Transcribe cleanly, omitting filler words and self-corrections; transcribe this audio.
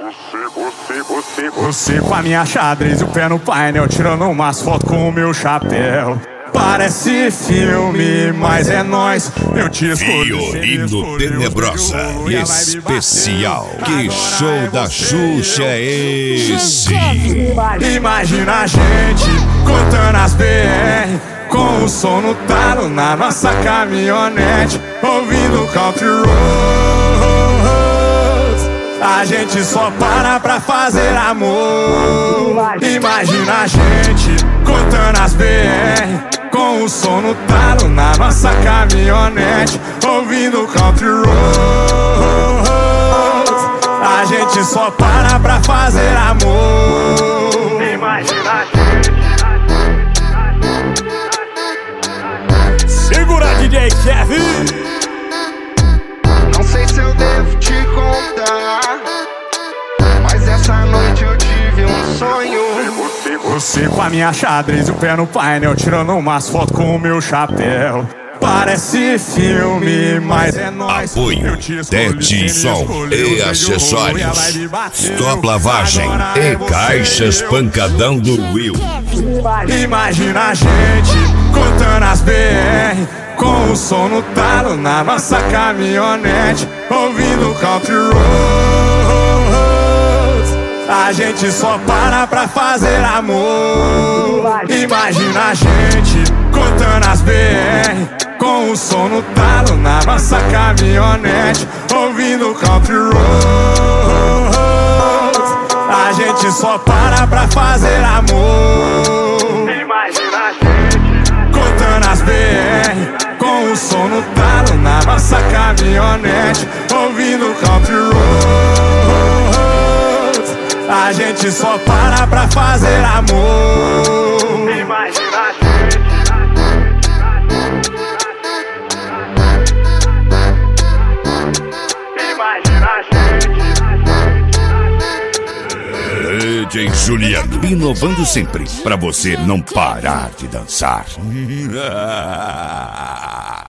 Você com a minha xadrez, o pé no painel, tirando umas fotos com o meu chapéu. Parece filme, mas é nóis. Eu te escolhi. Violino Tenebrosa especial. Que show da Xuxa é esse? Imagina a gente cortando as BR, com o som no talo na nossa caminhonete, ouvindo country roads. A gente só para pra fazer amor. Imagina a gente cortando as BR, com o som no talo na nossa caminhonete, ouvindo country roads. A gente só para pra fazer amor. Imagina a gente. Segura, DJ Kevin. Não sei se eu devo te contar, mas essa noite eu tive um sonho. Você com a minha xadrez, o pé no painel, tirando umas fotos com o meu chapéu. Parece filme, mas é nóis. Apoio Tete Som e acessórios, Stop Lavagem e Caixas Pancadão do Will. Imagina a gente cortando as BR, com o som no talo na nossa caminhonete, ouvindo country roads. A gente só para pra fazer amor. Imagina a gente cortando as BR, com o som no talo na nossa caminhonete, ouvindo country roads. A gente só para pra fazer amor. Imagina a gente cortando as BR, com o som no talo na nossa caminhonete, ouvindo country roads. A gente só para pra fazer amor. Imagina a gente. Imagina a gente. DJ Juliano, inovando sempre, pra você não parar de dançar.